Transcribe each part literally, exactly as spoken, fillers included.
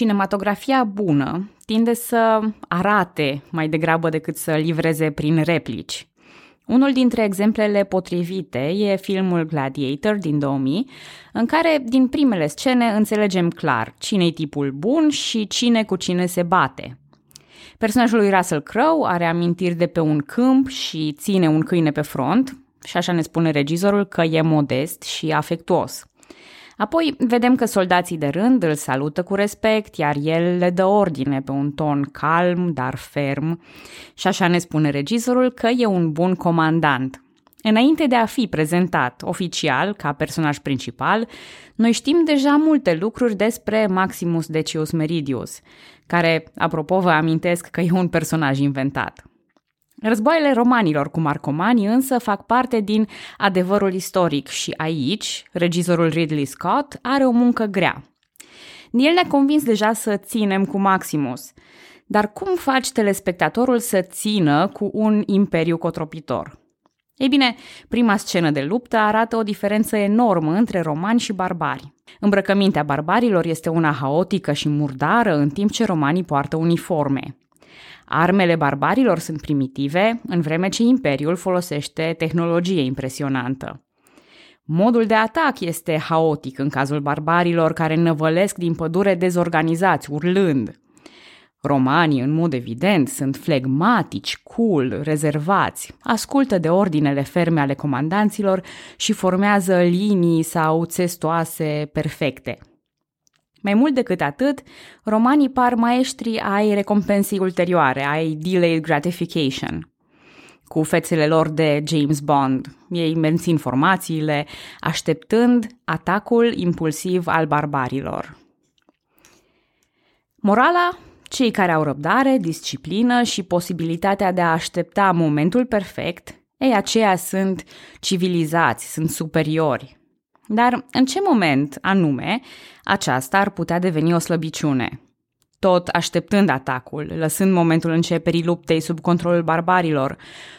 Cinematografia bună tinde să arate mai degrabă decât să livreze prin replici. Unul dintre exemplele potrivite e filmul Gladiator din două mii, în care din primele scene înțelegem clar cine-i tipul bun și cine cu cine se bate. Personajul lui Russell Crowe are amintiri de pe un câmp și ține un câine pe front, și așa ne spune regizorul că e modest și afectuos. Apoi vedem că soldații de rând îl salută cu respect, iar el le dă ordine pe un ton calm, dar ferm, și așa ne spune regizorul că e un bun comandant. Înainte de a fi prezentat oficial ca personaj principal, noi știm deja multe lucruri despre Maximus Decius Meridius, care, apropo, vă amintesc că e un personaj inventat. Războaiele romanilor cu marcomanii însă fac parte din adevărul istoric și aici, regizorul Ridley Scott are o muncă grea. El ne-a convins deja să ținem cu Maximus, dar cum faci telespectatorul să țină cu un imperiu cotropitor? Ei bine, prima scenă de luptă arată o diferență enormă între romani și barbari. Îmbrăcămintea barbarilor este una haotică și murdară, în timp ce romanii poartă uniforme. Armele barbarilor sunt primitive, în vreme ce imperiul folosește tehnologie impresionantă. Modul de atac este haotic în cazul barbarilor, care năvălesc din pădure dezorganizați, urlând. Romanii, în mod evident, sunt flegmatici, cool, rezervați, ascultă de ordinele ferme ale comandanților și formează linii sau țestoase perfecte. Mai mult decât atât, romanii par maestri ai recompensei ulterioare, ai delayed gratification. Cu fețele lor de James Bond, ei mențin formațiile, așteptând atacul impulsiv al barbarilor. Morala? Cei care au răbdare, disciplină și posibilitatea de a aștepta momentul perfect, ei aceia sunt civilizați, sunt superiori. Dar în ce moment, anume, aceasta ar putea deveni o slăbiciune? Tot așteptând atacul, lăsând momentul începerii luptei sub controlul barbarilor,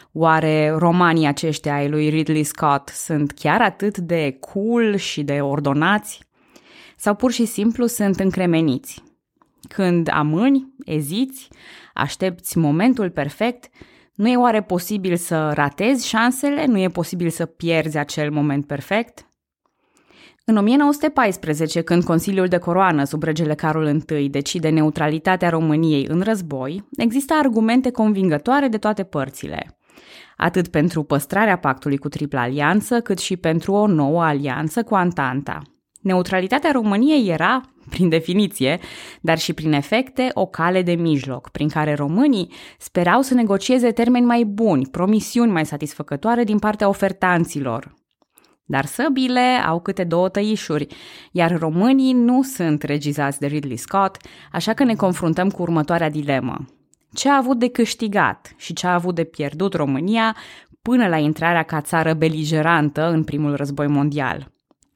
oare romanii aceștia ai lui Ridley Scott sunt chiar atât de cool și de ordonați? Sau pur și simplu sunt încremeniți? Când amâni, eziți, aștepți momentul perfect, nu e oare posibil să ratezi șansele? Nu e posibil să pierzi acel moment perfect? În o mie nouă sute paisprezece, când Consiliul de Coroană sub regele Carol I decide neutralitatea României în război, există argumente convingătoare de toate părțile, atât pentru păstrarea pactului cu Tripla Alianță, cât și pentru o nouă alianță cu Antanta. Neutralitatea României era, prin definiție, dar și prin efecte, o cale de mijloc, prin care românii sperau să negocieze termeni mai buni, promisiuni mai satisfăcătoare din partea ofertanților. Dar săbile au câte două tăișuri, iar românii nu sunt regizați de Ridley Scott, așa că ne confruntăm cu următoarea dilemă. Ce a avut de câștigat și ce a avut de pierdut România până la intrarea ca țară beligerantă în primul război mondial?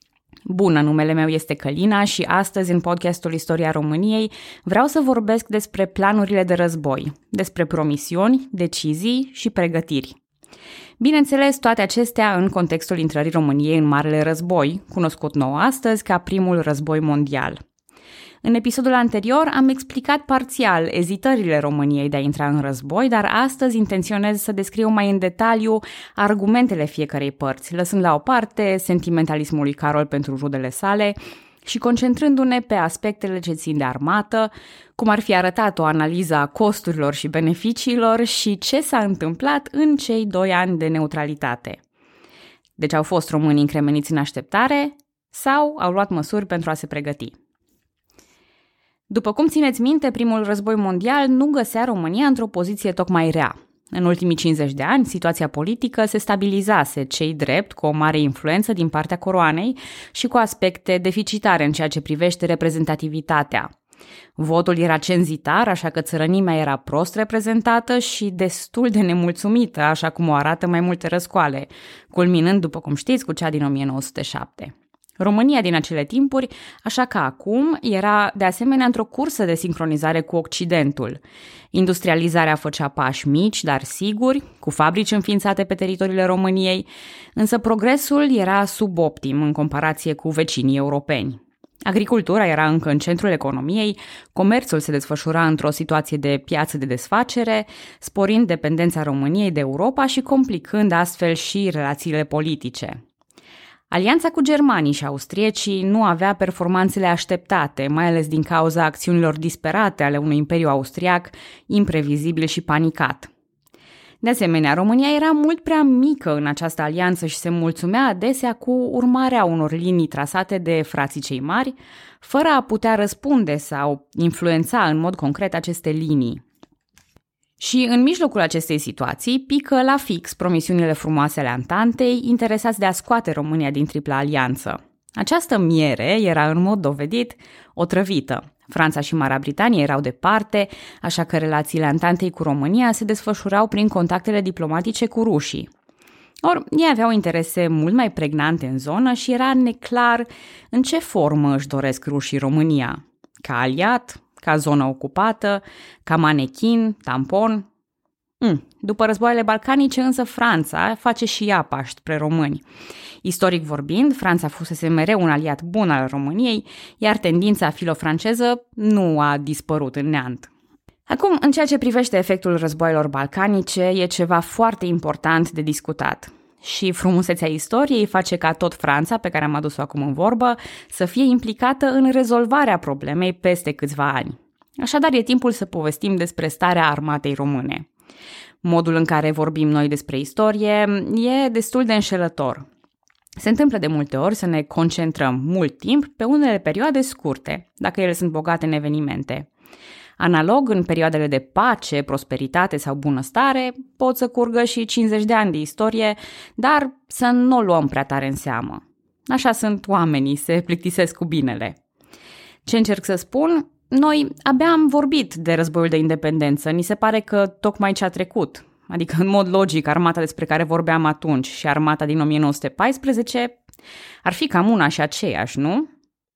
Bună, numele meu este Călina și astăzi în podcastul Istoria României vreau să vorbesc despre planurile de război, despre promisiuni, decizii și pregătiri. Bineînțeles, toate acestea în contextul intrării României în Marele Război, cunoscut nou astăzi ca primul război mondial. În episodul anterior am explicat parțial ezitările României de a intra în război, dar astăzi intenționez să descriu mai în detaliu argumentele fiecarei părți, lăsând la o parte sentimentalismul lui Carol pentru rudele sale și concentrându-ne pe aspectele ce țin de armată, cum ar fi arătat o analiză a costurilor și beneficiilor și ce s-a întâmplat în cei doi ani de neutralitate. Deci au fost români încremeniți în așteptare sau au luat măsuri pentru a se pregăti. După cum țineți minte, primul război mondial nu găsea România într-o poziție tocmai rea. În ultimii cincizeci de ani, situația politică se stabilizase, cei drept, cu o mare influență din partea coroanei și cu aspecte deficitare în ceea ce privește reprezentativitatea. Votul era cenzitar, așa că țărănimea era prost reprezentată și destul de nemulțumită, așa cum o arată mai multe răscoale, culminând, după cum știți, cu cea din o mie nouă sute șapte. România din acele timpuri, așa ca acum, era de asemenea într-o cursă de sincronizare cu Occidentul. Industrializarea făcea pași mici, dar siguri, cu fabrici înființate pe teritoriile României, însă progresul era suboptim în comparație cu vecinii europeni. Agricultura era încă în centrul economiei, comerțul se desfășura într-o situație de piață de desfacere, sporind dependența României de Europa și complicând astfel și relațiile politice. Alianța cu germanii și austriecii nu avea performanțele așteptate, mai ales din cauza acțiunilor disperate ale unui imperiu austriac, imprevizibil și panicat. De asemenea, România era mult prea mică în această alianță și se mulțumea adesea cu urmarea unor linii trasate de frații cei mari, fără a putea răspunde sau influența în mod concret aceste linii. Și în mijlocul acestei situații pică la fix promisiunile frumoase ale Antantei, interesați de a scoate România din tripla alianță. Această miere era în mod dovedit otrăvită. Franța și Marea Britanie erau departe, așa că relațiile Antantei cu România se desfășurau prin contactele diplomatice cu rușii. Or, ei aveau interese mult mai pregnante în zonă și era neclar în ce formă își doresc rușii România. Ca aliat, ca zonă ocupată, ca manechin, tampon. Mm. După războaiele balcanice, însă, Franța face și ea pași spre români. Istoric vorbind, Franța fusese mereu un aliat bun al României, iar tendința filo-franceză nu a dispărut în neant. Acum, în ceea ce privește efectul războaielor balcanice, e ceva foarte important de discutat. Și frumusețea istoriei face ca tot Franța, pe care am adus-o acum în vorbă, să fie implicată în rezolvarea problemei peste câțiva ani. Așadar, e timpul să povestim despre starea armatei române. Modul în care vorbim noi despre istorie e destul de înșelător. Se întâmplă de multe ori să ne concentrăm mult timp pe unele perioade scurte, dacă ele sunt bogate în evenimente. Analog, în perioadele de pace, prosperitate sau bunăstare, pot să curgă și cincizeci de ani de istorie, dar să nu o luăm prea tare în seamă. Așa sunt oamenii, se plictisesc cu binele. Ce încerc să spun? Noi abia am vorbit de războiul de independență, ni se pare că tocmai ce a trecut. Adică, în mod logic, armata despre care vorbeam atunci și armata din o mie nouă sute paisprezece ar fi cam una și aceeași, nu?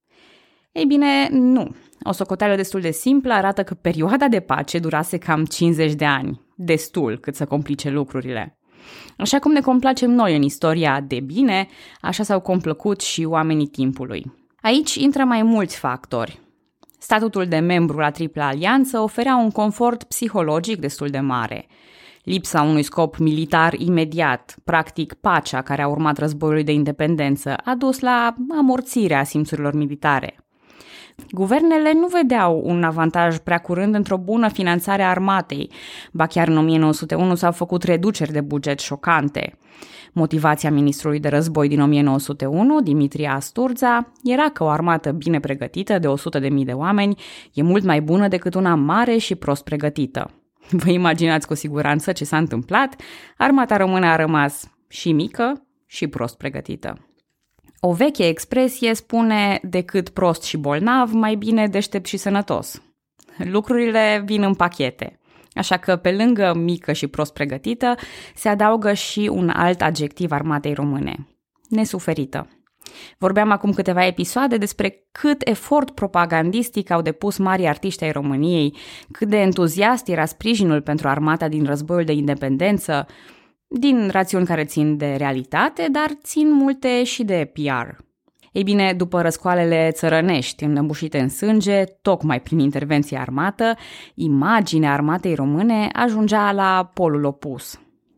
Ei bine, nu. O socoteală destul de simplă arată că perioada de pace durase cam cincizeci de ani, destul cât să complice lucrurile. Așa cum ne complacem noi în istoria de bine, așa s-au complăcut și oamenii timpului. Aici intră mai mulți factori. Statutul de membru la tripla alianță oferea un confort psihologic destul de mare. Lipsa unui scop militar imediat, practic pacea care a urmat războiului de independență, a dus la amorțirea simțurilor militare. Guvernele nu vedeau un avantaj prea curând într-o bună finanțare a armatei, ba chiar în o mie nouă sute unu s-au făcut reduceri de buget șocante. Motivația ministrului de război din o mie nouă sute unu, Dimitrie Asturza, era că o armată bine pregătită de o sută de mii de oameni e mult mai bună decât una mare și prost pregătită. Vă imaginați cu siguranță ce s-a întâmplat? Armata română a rămas și mică și prost pregătită. O veche expresie spune decât prost și bolnav, mai bine deștept și sănătos. Lucrurile vin în pachete, așa că pe lângă mică și prost pregătită se adaugă și un alt adjectiv armatei române: nesuferită. Vorbeam acum câteva episoade despre cât efort propagandistic au depus marii artiști ai României, cât de entuziast era sprijinul pentru armata din războiul de independență, din rațiuni care țin de realitate, dar țin multe și de P R. Ei bine, după răscoalele țărănești înnăbușite în sânge, tocmai prin intervenție armată, imaginea armatei române ajungea la polul opus.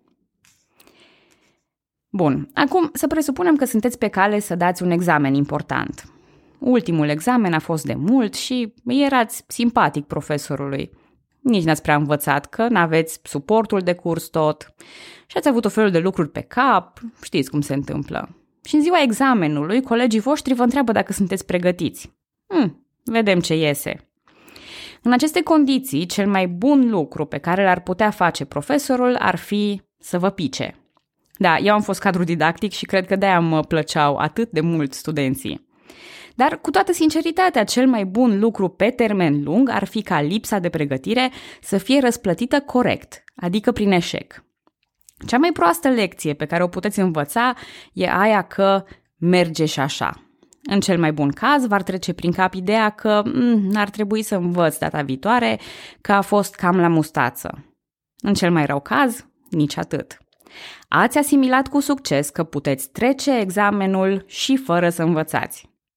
Bun, acum să presupunem că sunteți pe cale să dați un examen important. Ultimul examen a fost de mult și erați simpatic profesorului. Nici n-ați prea învățat, că n-aveți suportul de curs tot și ați avut o felul de lucruri pe cap, știți cum se întâmplă. Și în ziua examenului, colegii voștri vă întreabă dacă sunteți pregătiți. Hm, vedem ce iese. În aceste condiții, cel mai bun lucru pe care l-ar putea face profesorul ar fi să vă pice. Da, eu am fost cadru didactic și cred că de-aia mă plăceau atât de mult studenții. Dar, cu toată sinceritatea, cel mai bun lucru pe termen lung ar fi ca lipsa de pregătire să fie răsplătită corect, adică prin eșec. Cea mai proastă lecție pe care o puteți învăța e aia că merge și așa. În cel mai bun caz, v-ar trece prin cap ideea că m- ar trebui să învăț data viitoare, că a fost cam la mustață. În cel mai rău caz, nici atât. Ați asimilat cu succes că puteți trece examenul și fără să învățați.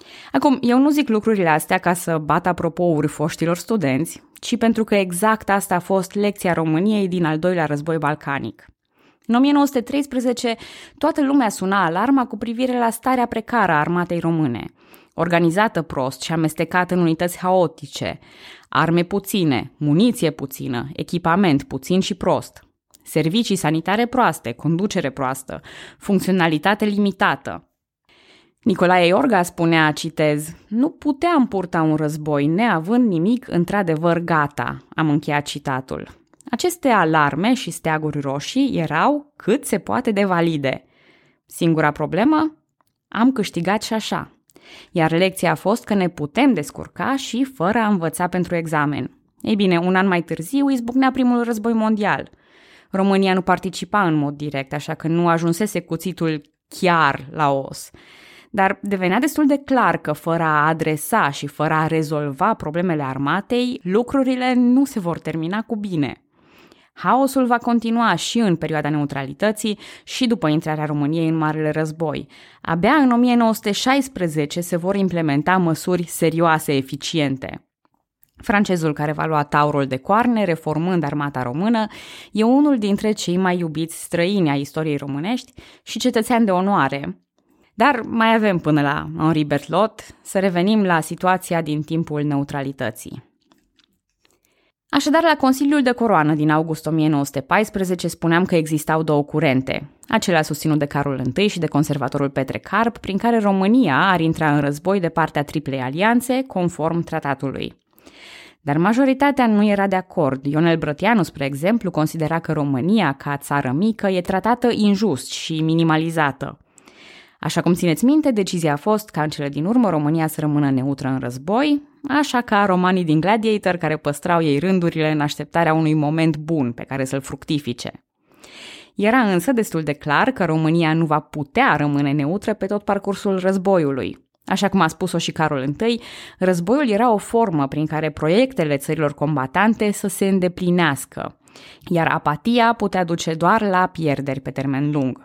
Acum, eu nu zic lucrurile astea ca să bat apropouri foștilor studenți, ci pentru că exact asta a fost lecția României din al doilea război balcanic. În o mie nouă sute treisprezece, toată lumea suna alarma cu privire la starea precară a armatei române, organizată prost și amestecată în unități haotice, arme puține, muniție puțină, echipament puțin și prost, servicii sanitare proaste, conducere proastă, funcționalitate limitată. Nicolae Iorga spunea, citez, nu puteam purta un război neavând nimic într-adevăr gata, am încheiat citatul. Aceste alarme și steaguri roșii erau cât se poate de valide. Singura problemă? Am câștigat și așa. Iar lecția a fost că ne putem descurca și fără a învăța pentru examen. Ei bine, un an mai târziu izbucnea primul război mondial. România nu participa în mod direct, așa că nu ajunsese cuțitul chiar la os. Dar devenea destul de clar că fără a adresa și fără a rezolva problemele armatei, lucrurile nu se vor termina cu bine. Haosul va continua și în perioada neutralității și după intrarea României în Marele Război. Abia în o mie nouă sute șaisprezece se vor implementa măsuri serioase, eficiente. Francezul care va lua taurul de coarne, reformând armata română, e unul dintre cei mai iubiți străini ai istoriei românești și cetățean de onoare. Dar mai avem până la Henri Berthelot, să revenim la situația din timpul neutralității. Așadar, la Consiliul de Coroană din august o mie nouă sute paisprezece spuneam că existau două curente, acelea susținut de Carol I și de conservatorul Petre Carp, prin care România ar intra în război de partea Triplei Alianțe, conform tratatului. Dar majoritatea nu era de acord. Ionel Brătianu, spre exemplu, considera că România, ca țară mică, e tratată injust și minimalizată. Așa cum țineți minte, decizia a fost ca în cele din urmă România să rămână neutră în război, așa ca romanii din Gladiator care păstrau ei rândurile în așteptarea unui moment bun pe care să-l fructifice. Era însă destul de clar că România nu va putea rămâne neutră pe tot parcursul războiului. Așa cum a spus-o și Carol I, războiul era o formă prin care proiectele țărilor combatante să se îndeplinească, iar apatia putea duce doar la pierderi pe termen lung.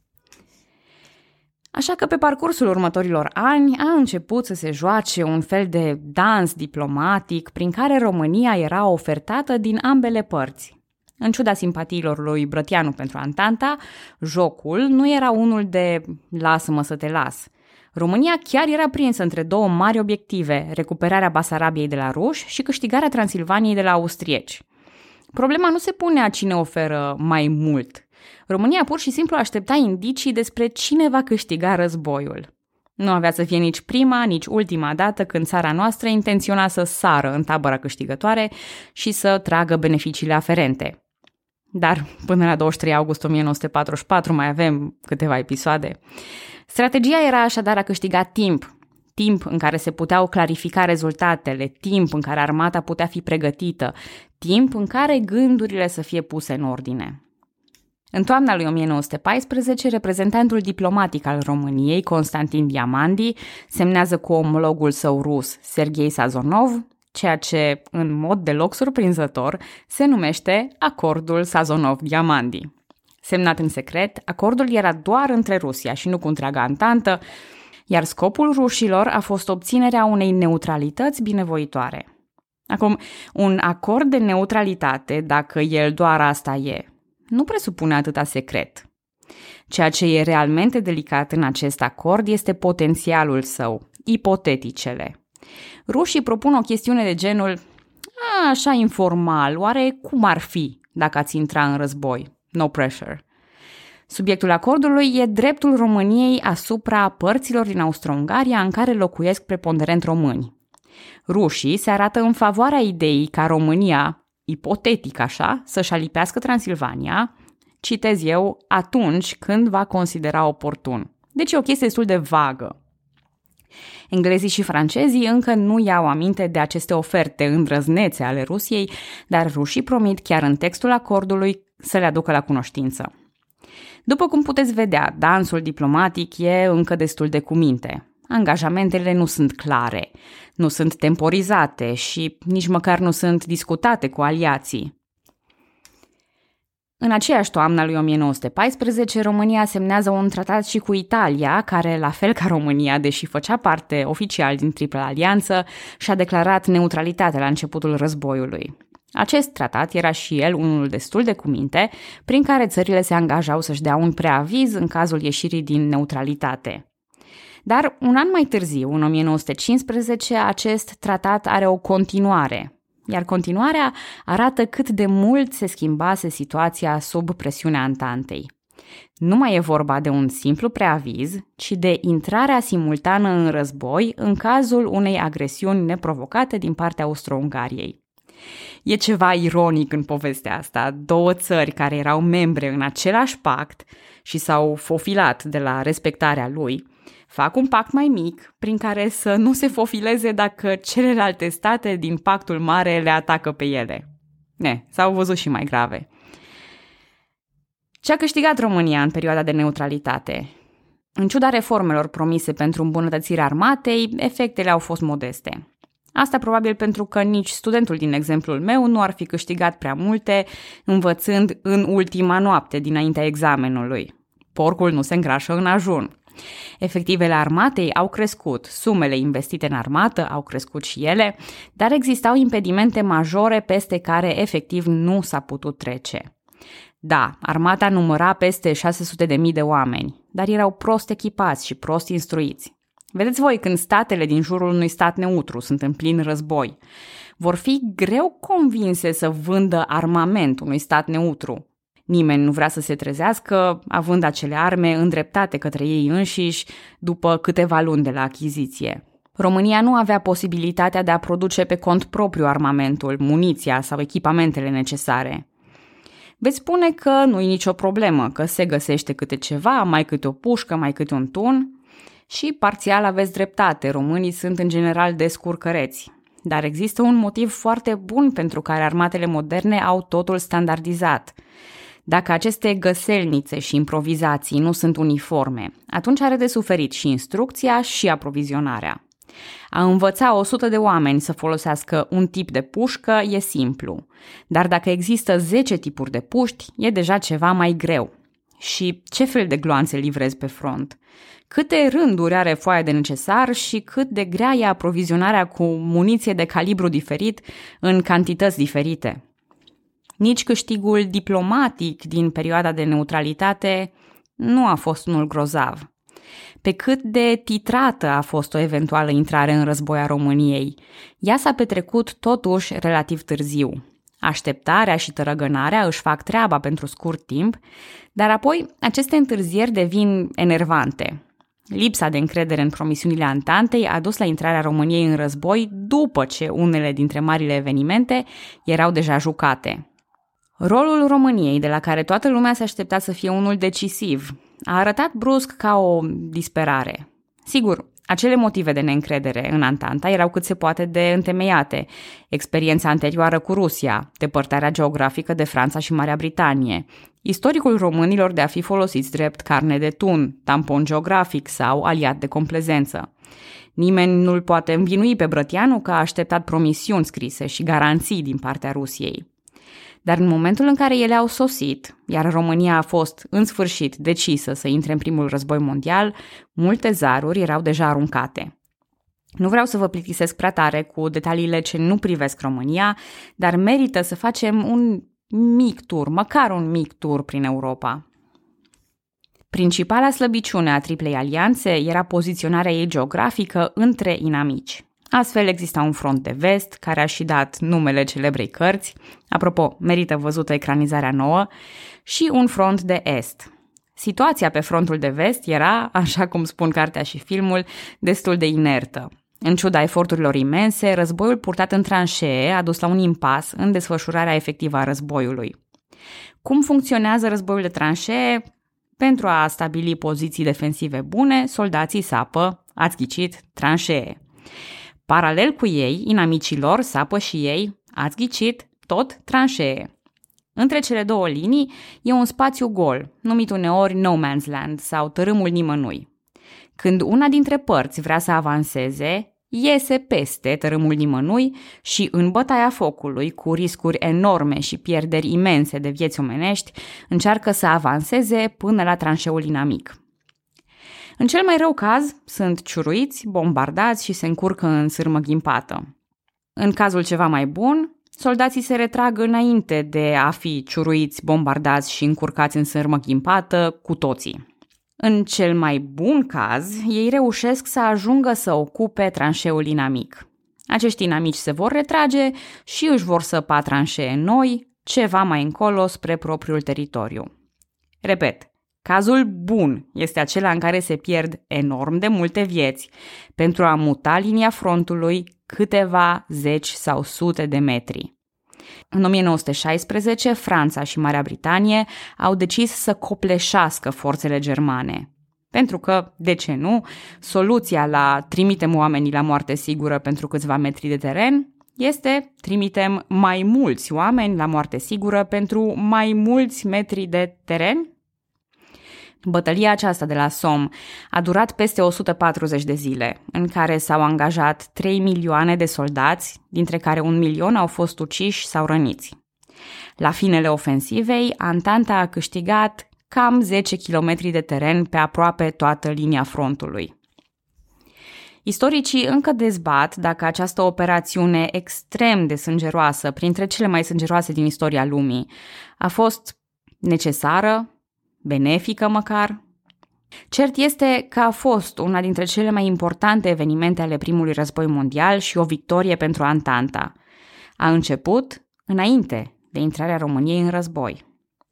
Așa că pe parcursul următorilor ani a început să se joace un fel de dans diplomatic prin care România era ofertată din ambele părți. În ciuda simpatiilor lui Brătianu pentru Antanta, jocul nu era unul de lasă-mă să te las. România chiar era prinsă între două mari obiective, recuperarea Basarabiei de la ruși și câștigarea Transilvaniei de la austrieci. Problema nu se punea cine oferă mai mult. România pur și simplu aștepta indicii despre cine va câștiga războiul. Nu avea să fie nici prima, nici ultima dată când țara noastră intenționa să sară în tabăra câștigătoare și să tragă beneficiile aferente. Dar până la douăzeci și trei august o mie nouă sute patruzeci și patru mai avem câteva episoade. Strategia era așadar a câștiga timp, timp în care se puteau clarifica rezultatele, timp în care armata putea fi pregătită, timp în care gândurile să fie puse în ordine. În toamna lui o mie nouă sute paisprezece, reprezentantul diplomatic al României, Constantin Diamandi, semnează cu omologul său rus, Serghei Sazonov, ceea ce, în mod deloc surprinzător, se numește Acordul Sazonov-Diamandi. Semnat în secret, acordul era doar între Rusia și nu cu întreaga Antantă, iar scopul rușilor a fost obținerea unei neutralități binevoitoare. Acum, un acord de neutralitate, dacă el doar asta e, nu presupune atâta secret. Ceea ce e realmente delicat în acest acord este potențialul său, ipoteticele. Rușii propun o chestiune de genul, a, așa informal, oare cum ar fi dacă ați intra în război? No pressure. Subiectul acordului e dreptul României asupra părților din Austro-Ungaria în care locuiesc preponderent români. Rușii se arată în favoarea ideii ca România, ipotetic așa, să-și alipească Transilvania, citez eu, atunci când va considera oportun. Deci e o chestie destul de vagă. Englezii și francezii încă nu iau aminte de aceste oferte îndrăznețe ale Rusiei, dar rușii promit chiar în textul acordului să le aducă la cunoștință. După cum puteți vedea, dansul diplomatic e încă destul de cuminte. Angajamentele nu sunt clare, nu sunt temporizate și nici măcar nu sunt discutate cu aliații. În aceeași toamnă a lui o mie nouă sute paisprezece, România semnează un tratat și cu Italia, care, la fel ca România, deși făcea parte oficial din Tripla Alianță, și-a declarat neutralitatea la începutul războiului. Acest tratat era și el unul destul de cuminte, prin care țările se angajau să-și dea un preaviz în cazul ieșirii din neutralitate. Dar un an mai târziu, în o mie nouă sute cincisprezece, acest tratat are o continuare, iar continuarea arată cât de mult se schimbase situația sub presiunea Antantei. Nu mai e vorba de un simplu preaviz, ci de intrarea simultană în război în cazul unei agresiuni neprovocate din partea Austro-Ungariei. E ceva ironic în povestea asta. Două țări care erau membre în același pact și s-au fofilat de la respectarea lui, fac un pact mai mic prin care să nu se fofileze dacă celelalte state din pactul mare le atacă pe ele. Ne, s-au văzut și mai grave. Ce a câștigat România în perioada de neutralitate? În ciuda reformelor promise pentru îmbunătățirea armatei, efectele au fost modeste. Asta probabil pentru că nici studentul din exemplul meu nu ar fi câștigat prea multe învățând în ultima noapte dinaintea examenului. Porcul nu se îngrașă în ajun. Efectivele armatei au crescut, sumele investite în armată au crescut și ele, dar existau impedimente majore peste care efectiv nu s-a putut trece. Da, armata număra peste șase sute de mii de oameni, dar erau prost echipați și prost instruiți. Vedeți voi, când statele din jurul unui stat neutru sunt în plin război, vor fi greu convinse să vândă armament unui stat neutru. Nimeni nu vrea să se trezească având acele arme îndreptate către ei înșiși după câteva luni de la achiziție. România nu avea posibilitatea de a produce pe cont propriu armamentul, muniția sau echipamentele necesare. Veți spune că nu-i nicio problemă, că se găsește câte ceva, mai câte o pușcă, mai câte un tun. Și parțial aveți dreptate, românii sunt în general descurcăreți. Dar există un motiv foarte bun pentru care armatele moderne au totul standardizat. Dacă aceste găselnițe și improvizații nu sunt uniforme, atunci are de suferit și instrucția și aprovizionarea. A învăța o sută de oameni să folosească un tip de pușcă e simplu, dar dacă există zece tipuri de puști, e deja ceva mai greu. Și ce fel de gloanțe livrezi pe front? Câte rânduri are foaia de necesar și cât de grea e aprovizionarea cu muniție de calibru diferit în cantități diferite? Nici câștigul diplomatic din perioada de neutralitate nu a fost unul grozav. Pe cât de titrată a fost o eventuală intrare în război a României, ea s-a petrecut totuși relativ târziu. Așteptarea și tărăgânarea își fac treaba pentru scurt timp, dar apoi aceste întârzieri devin enervante. Lipsa de încredere în promisiunile Antantei a dus la intrarea României în război după ce unele dintre marile evenimente erau deja jucate. Rolul României, de la care toată lumea se aștepta să fie unul decisiv, a arătat brusc ca o disperare. Sigur, acele motive de neîncredere în Antanta erau cât se poate de întemeiate. Experiența anterioară cu Rusia, depărtarea geografică de Franța și Marea Britanie, istoricul românilor de a fi folosiți drept carne de tun, tampon geografic sau aliat de complezență. Nimeni nu-l poate învinui pe Brătianu că a așteptat promisiuni scrise și garanții din partea Rusiei. Dar în momentul în care ele au sosit, iar România a fost în sfârșit decisă să intre în primul război mondial, multe zaruri erau deja aruncate. Nu vreau să vă plictisesc prea tare cu detaliile ce nu privesc România, dar merită să facem un mic tur, măcar un mic tur prin Europa. Principala slăbiciune a Triplei Alianțe era poziționarea ei geografică între inamici. Astfel exista un front de vest, care a și dat numele celebrei cărți, apropo, merită văzută ecranizarea nouă, și un front de est. Situația pe frontul de vest era, așa cum spun cartea și filmul, destul de inertă. În ciuda eforturilor imense, războiul purtat în tranșee a dus la un impas în desfășurarea efectivă a războiului. Cum funcționează războiul de tranșee? Pentru a stabili poziții defensive bune, soldații sapă, ați ghicit, tranșee. Paralel cu ei, inamicii lor sapă și ei, ați ghicit, tot tranșee. Între cele două linii e un spațiu gol, numit uneori no man's land sau tărâmul nimănui. Când una dintre părți vrea să avanseze, iese peste tărâmul nimănui și în bătaia focului, cu riscuri enorme și pierderi imense de vieți omenești, încearcă să avanseze până la tranșeul inamic. În cel mai rău caz, sunt ciuruiți, bombardați și se încurcă în sârmă ghimpată. În cazul ceva mai bun, soldații se retrag înainte de a fi ciuruiți, bombardați și încurcați în sârmă ghimpată cu toții. În cel mai bun caz, ei reușesc să ajungă să ocupe tranșeul inamic. Acești inamici se vor retrage și își vor săpa tranșee noi, ceva mai încolo spre propriul teritoriu. Repet, cazul bun este acela în care se pierd enorm de multe vieți pentru a muta linia frontului câteva zeci sau sute de metri. În o mie nouă sute șaisprezece, Franța și Marea Britanie au decis să copleșească forțele germane. Pentru că, de ce nu, soluția la trimitem oamenii la moarte sigură pentru câțiva metri de teren este trimitem mai mulți oameni la moarte sigură pentru mai mulți metri de teren. Bătălia aceasta de la Somme a durat peste o sută patruzeci de zile, în care s-au angajat trei milioane de soldați, dintre care un milion au fost uciși sau răniți. La finele ofensivei, Antanta a câștigat cam zece kilometri de teren pe aproape toată linia frontului. Istoricii încă dezbat dacă această operațiune extrem de sângeroasă, printre cele mai sângeroase din istoria lumii, a fost necesară, benefică măcar. Cert este că a fost una dintre cele mai importante evenimente ale primului război mondial și o victorie pentru Antanta. A început înainte de intrarea României în război.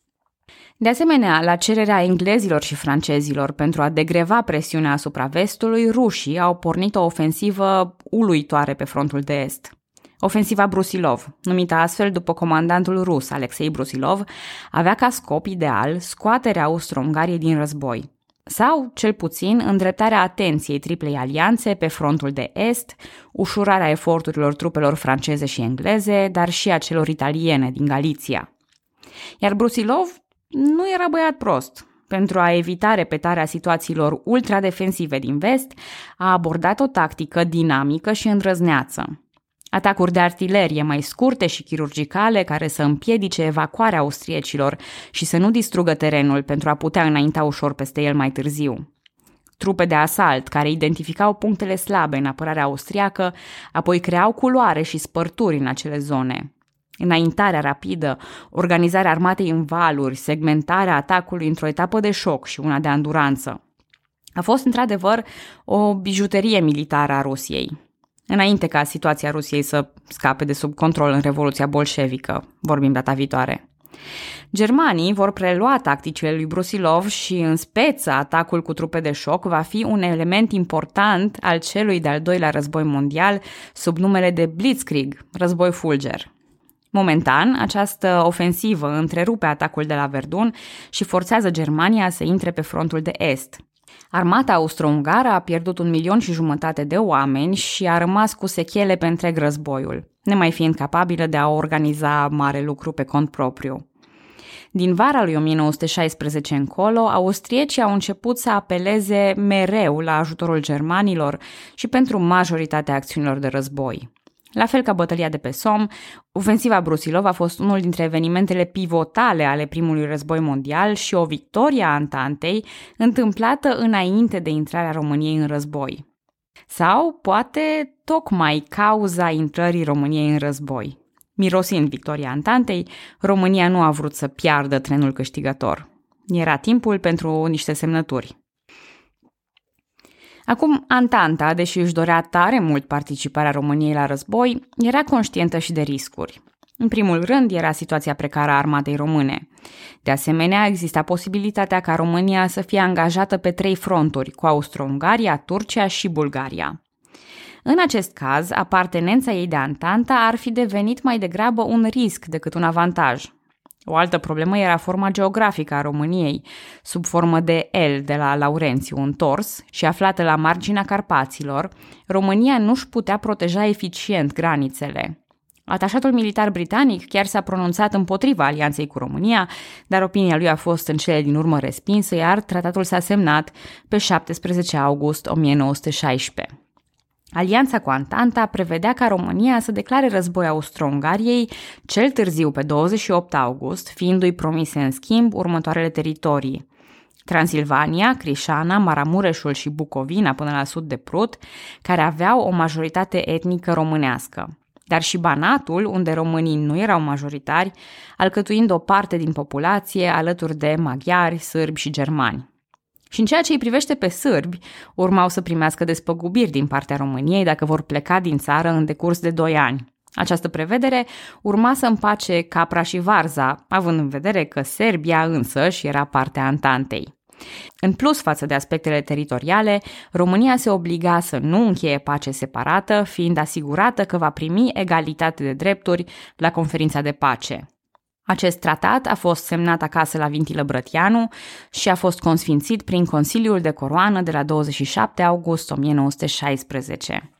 De asemenea, la cererea englezilor și francezilor pentru a degreva presiunea asupra vestului, rușii au pornit o ofensivă uluitoare pe frontul de est. Ofensiva Brusilov, numită astfel după comandantul rus Alexei Brusilov, avea ca scop ideal scoaterea Austro-Ungariei din război, sau, cel puțin, îndreptarea atenției triplei alianțe pe frontul de est, ușurarea eforturilor trupelor franceze și engleze, dar și a celor italiene din Galiția. Iar Brusilov nu era băiat prost. Pentru a evita repetarea situațiilor ultradefensive din vest, a abordat o tactică dinamică și îndrăzneață. Atacuri de artilerie mai scurte și chirurgicale care să împiedice evacuarea austriecilor și să nu distrugă terenul pentru a putea înainta ușor peste el mai târziu. Trupe de asalt care identificau punctele slabe în apărarea austriacă, apoi creau culoare și spărturi în acele zone. Înaintarea rapidă, organizarea armatei în valuri, segmentarea atacului într-o etapă de șoc și una de anduranță. A fost într-adevăr o bijuterie militară a Rusiei. Înainte ca situația Rusiei să scape de sub control în Revoluția Bolșevică, vorbim data viitoare. Germanii vor prelua tacticile lui Brusilov și în speță atacul cu trupe de șoc va fi un element important al celui de-al doilea război mondial sub numele de Blitzkrieg, război fulger. Momentan, această ofensivă întrerupe atacul de la Verdun și forțează Germania să intre pe frontul de est. Armata austro-ungară a pierdut un milion și jumătate de oameni și a rămas cu sechele pe întreg războiul, nemai fiind capabilă de a organiza mare lucru pe cont propriu. Din vara lui o mie nouă sute șaisprezece încolo, austriecii au început să apeleze mereu la ajutorul germanilor și pentru majoritatea acțiunilor de război. La fel ca bătălia de pe Somme, ofensiva Brusilov a fost unul dintre evenimentele pivotale ale primului război mondial și o victorie a Antantei întâmplată înainte de intrarea României în război. Sau, poate, tocmai cauza intrării României în război. Mirosind victoria Antantei, România nu a vrut să piardă trenul câștigător. Era timpul pentru niște semnături. Acum, Antanta, deși își dorea tare mult participarea României la război, era conștientă și de riscuri. În primul rând, era situația precară a armatei române. De asemenea, exista posibilitatea ca România să fie angajată pe trei fronturi, cu Austro-Ungaria, Turcia și Bulgaria. În acest caz, apartenența ei de Antanta ar fi devenit mai degrabă un risc decât un avantaj. O altă problemă era forma geografică a României, sub formă de L de la Laurențiu întors și aflată la marginea Carpaților. România nu-și putea proteja eficient granițele. Atașatul militar britanic chiar s-a pronunțat împotriva alianței cu România, dar opinia lui a fost în cele din urmă respinsă, iar tratatul s-a semnat pe șaptesprezece august o mie nouă sute șaisprezece. Alianța cu Antanta prevedea ca România să declare război Austro-Ungariei cel târziu pe douăzeci și opt august, fiindu-i promise în schimb următoarele teritorii: Transilvania, Crișana, Maramureșul și Bucovina până la sud de Prut, care aveau o majoritate etnică românească, dar și Banatul, unde românii nu erau majoritari, alcătuind o parte din populație alături de maghiari, sârbi și germani. Și în ceea ce îi privește pe sârbi, urmau să primească despăgubiri din partea României dacă vor pleca din țară în decurs de doi ani. Această prevedere urma să împace Capra și Varza, având în vedere că Serbia însăși era partea Antantei. În plus față de aspectele teritoriale, România se obliga să nu încheie pace separată, fiind asigurată că va primi egalitate de drepturi la conferința de pace. Acest tratat a fost semnat acasă la Vintilă Brătianu și a fost consfințit prin Consiliul de Coroană de la douăzeci și șapte august o mie nouă sute șaisprezece.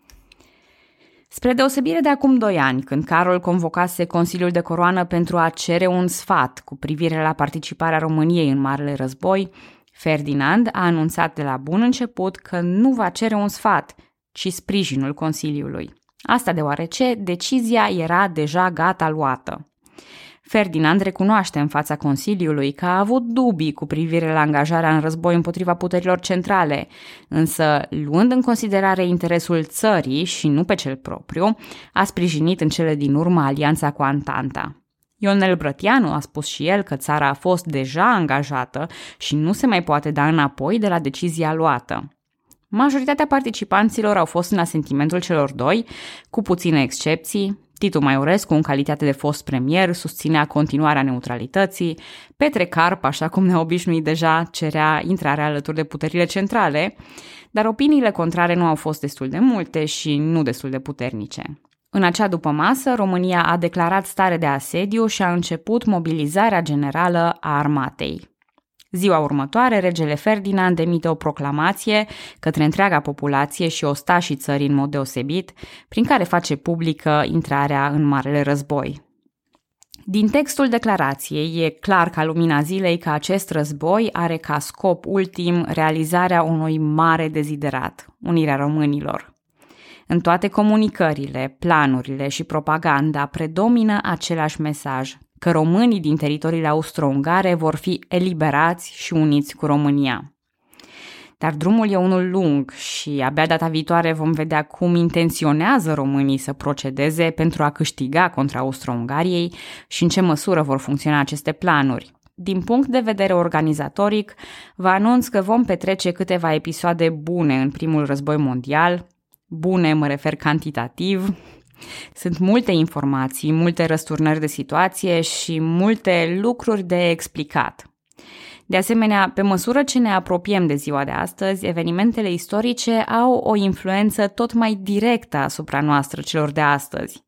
Spre deosebire de acum doi ani, când Carol convocase Consiliul de Coroană pentru a cere un sfat cu privire la participarea României în Marele Război, Ferdinand a anunțat de la bun început că nu va cere un sfat, ci sprijinul Consiliului. Asta deoarece decizia era deja gata luată. Ferdinand recunoaște în fața Consiliului că a avut dubii cu privire la angajarea în război împotriva puterilor centrale, însă, luând în considerare interesul țării și nu pe cel propriu, a sprijinit în cele din urmă alianța cu Antanta. Ionel Brătianu a spus și el că țara a fost deja angajată și nu se mai poate da înapoi de la decizia luată. Majoritatea participanților au fost în asentimentul celor doi, cu puține excepții. Titu Maiorescu, în calitate de fost premier, susținea continuarea neutralității. Petre Carp, așa cum ne-a obișnuit deja, cerea intrarea alături de puterile centrale, dar opiniile contrare nu au fost destul de multe și nu destul de puternice. În acea dupămasă, România a declarat stare de asediu și a început mobilizarea generală a armatei. Ziua următoare, regele Ferdinand emite o proclamație către întreaga populație și ostașii țării în mod deosebit, prin care face publică intrarea în Marele Război. Din textul declarației e clar ca lumina zilei că acest război are ca scop ultim realizarea unui mare deziderat, unirea românilor. În toate comunicările, planurile și propaganda predomină același mesaj, că românii din teritoriile austro-ungare vor fi eliberați și uniți cu România. Dar drumul e unul lung și abia data viitoare vom vedea cum intenționează românii să procedeze pentru a câștiga contra Austro-Ungariei și în ce măsură vor funcționa aceste planuri. Din punct de vedere organizatoric, vă anunț că vom petrece câteva episoade bune în primul război mondial. Bune mă refer cantitativ. Sunt multe informații, multe răsturnări de situație și multe lucruri de explicat. De asemenea, pe măsură ce ne apropiem de ziua de astăzi, evenimentele istorice au o influență tot mai directă asupra noastră, celor de astăzi.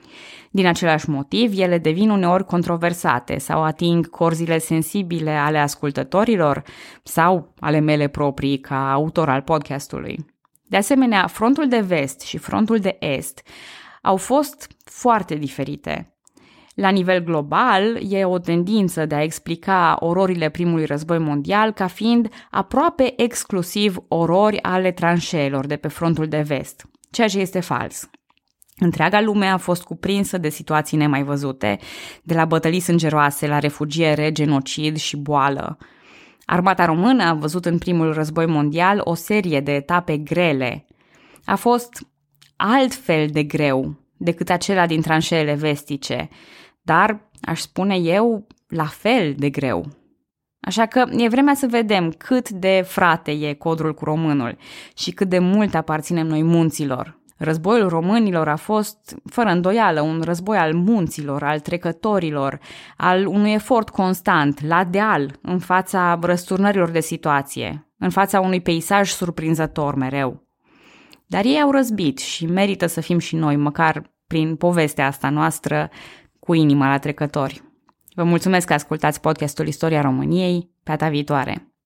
Din același motiv, ele devin uneori controversate sau ating corzile sensibile ale ascultătorilor sau ale mele proprii ca autor al podcastului. De asemenea, frontul de vest și frontul de est au fost foarte diferite. La nivel global, e o tendință de a explica ororile primului război mondial ca fiind aproape exclusiv orori ale tranșeelor de pe frontul de vest, ceea ce este fals. Întreaga lume a fost cuprinsă de situații nemai văzute, de la bătălii sângeroase la refugiere, genocid și boală. Armata română a văzut în primul război mondial o serie de etape grele. A fost altfel de greu decât acela din tranșeele vestice, dar, aș spune eu, la fel de greu. Așa că e vremea să vedem cât de frate e codrul cu românul și cât de mult aparținem noi munților. Războiul românilor a fost, fără îndoială, un război al munților, al trecătorilor, al unui efort constant, la deal, în fața răsturnărilor de situație, în fața unui peisaj surprinzător mereu. Dar ei au răzbit și merită să fim și noi, măcar prin povestea asta noastră, cu inima la trecători. Vă mulțumesc că ascultați podcastul Istoria României. Pe data viitoare!